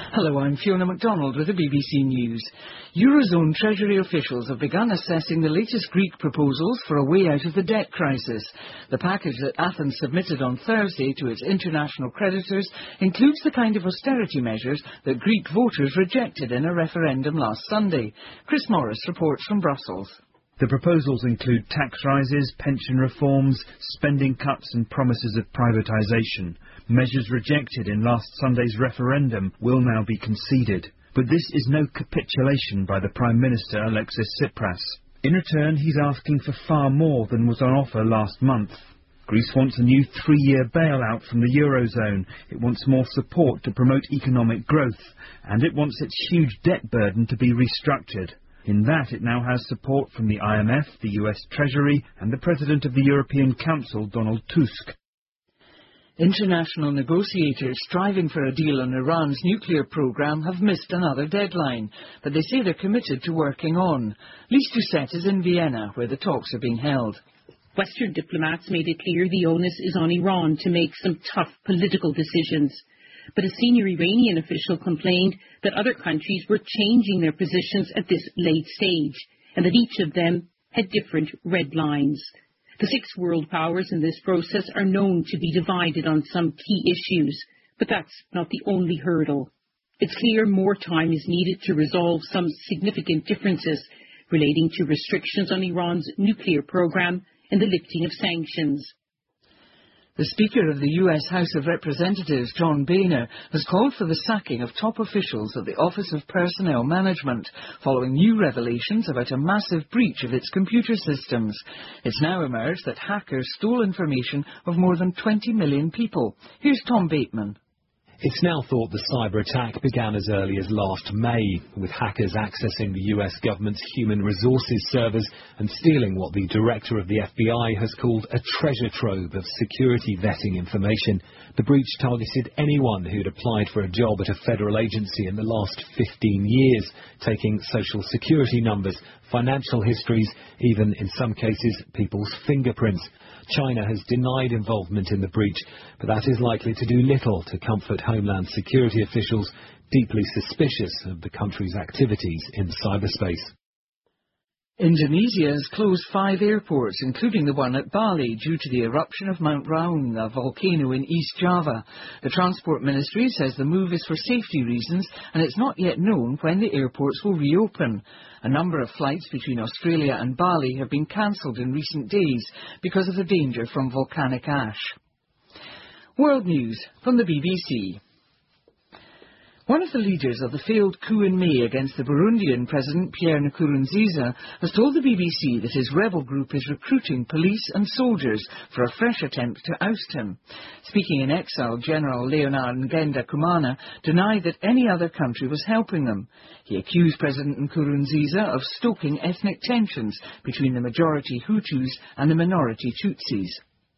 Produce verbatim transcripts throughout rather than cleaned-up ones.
Hello, I'm Fiona MacDonald with the B B C News. Eurozone Treasury officials have begun assessing the latest Greek proposals for a way out of the debt crisis. The package that Athens submitted on Thursday to its international creditors includes the kind of austerity measures that Greek voters rejected in a referendum last Sunday. Chris Morris reports from Brussels. The proposals include tax rises, pension reforms, spending cuts and promises of privatisation. Measures rejected in last Sunday's referendum will now be conceded. But this is no capitulation by the Prime Minister, Alexis Tsipras. In return, he's asking for far more than was on offer last month. Greece wants a new three-year bailout from the Eurozone. It wants more support to promote economic growth. And it wants its huge debt burden to be restructured. In that, it now has support from the I M F, the U S Treasury and the President of the European Council, Donald Tusk. International negotiators striving for a deal on Iran's nuclear programme have missed another deadline, but they say they're committed to working on. Lise Doucette is in Vienna, where the talks are being held. Western diplomats made it clear the onus is on Iran to make some tough political decisions. But a senior Iranian official complained that other countries were changing their positions at this late stage, and that each of them had different red lines. The six world powers in this process are known to be divided on some key issues, but that's not the only hurdle. It's clear more time is needed to resolve some significant differences relating to restrictions on Iran's nuclear program and the lifting of sanctions. The Speaker of the U S House of Representatives, John Boehner, has called for the sacking of top officials at the Office of Personnel Management, following new revelations about a massive breach of its computer systems. It's now emerged that hackers stole information of more than twenty million people. Here's Tom Bateman. It's now thought the cyber attack began as early as last May, with hackers accessing the U S government's human resources servers and stealing what the director of the F B I has called a treasure trove of security vetting information. The breach targeted anyone who'd applied for a job at a federal agency in the last fifteen years, taking social security numbers, financial histories, even in some cases people's fingerprints. China has denied involvement in the breach, but that is likely to do little to comfort Homeland Security officials deeply suspicious of the country's activities in cyberspace. Indonesia has closed five airports, including the one at Bali, due to the eruption of Mount Raung, a volcano in East Java. The Transport Ministry says the move is for safety reasons, and it's not yet known when the airports will reopen. A number of flights between Australia and Bali have been cancelled in recent days because of the danger from volcanic ash. World News from the B B C. One of the leaders of the failed coup in May against the Burundian President Pierre Nkurunziza has told the B B C that his rebel group is recruiting police and soldiers for a fresh attempt to oust him. Speaking in exile, General Leonard Ngenda Kumana denied that any other country was helping them. He accused President Nkurunziza of stoking ethnic tensions between the majority Hutus and the minority Tutsis.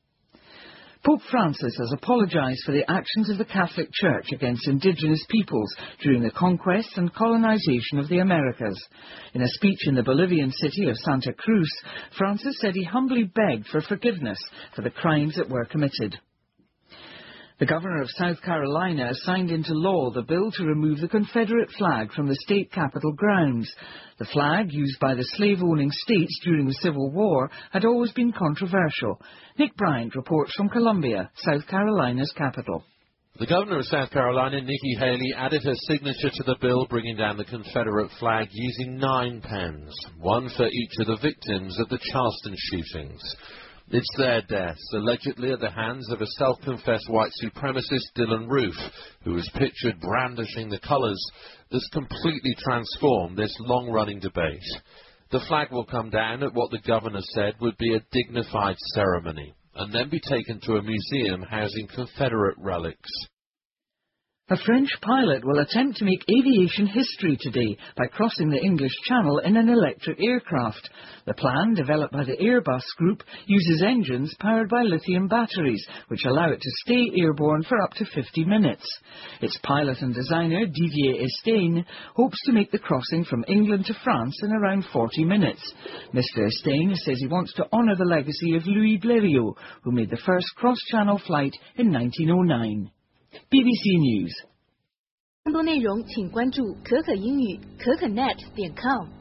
Pope Francis has apologised for the actions of the Catholic Church against indigenous peoples during the conquest and colonisation of the Americas. In a speech in the Bolivian city of Santa Cruz, Francis said he humbly begged for forgiveness for the crimes that were committed. The governor of South Carolina has signed into law the bill to remove the Confederate flag from the state capitol grounds. The flag, used by the slave-owning states during the Civil War, had always been controversial. Nick Bryant reports from Columbia, South Carolina's capital. The governor of South Carolina, Nikki Haley, added her signature to the bill, bringing down the Confederate flag using nine pens, one for each of the victims of the Charleston shootings. It's their deaths, allegedly at the hands of a self-confessed white supremacist, Dylan Roof, who was pictured brandishing the colours, that's completely transformed this long-running debate. The flag will come down at what the governor said would be a dignified ceremony, and then be taken to a museum housing Confederate relics. A French pilot will attempt to make aviation history today by crossing the English Channel in an electric aircraft. The plan, developed by the Airbus Group, uses engines powered by lithium batteries, which allow it to stay airborne for up to fifty minutes. Its pilot and designer, Didier Estaing, hopes to make the crossing from England to France in around forty minutes. Mister Estaing says he wants to honour the legacy of Louis Blériot, who made the first cross-channel flight in nineteen oh nine. B B C News. 更多内容请关注可可英语可可 net 点 com。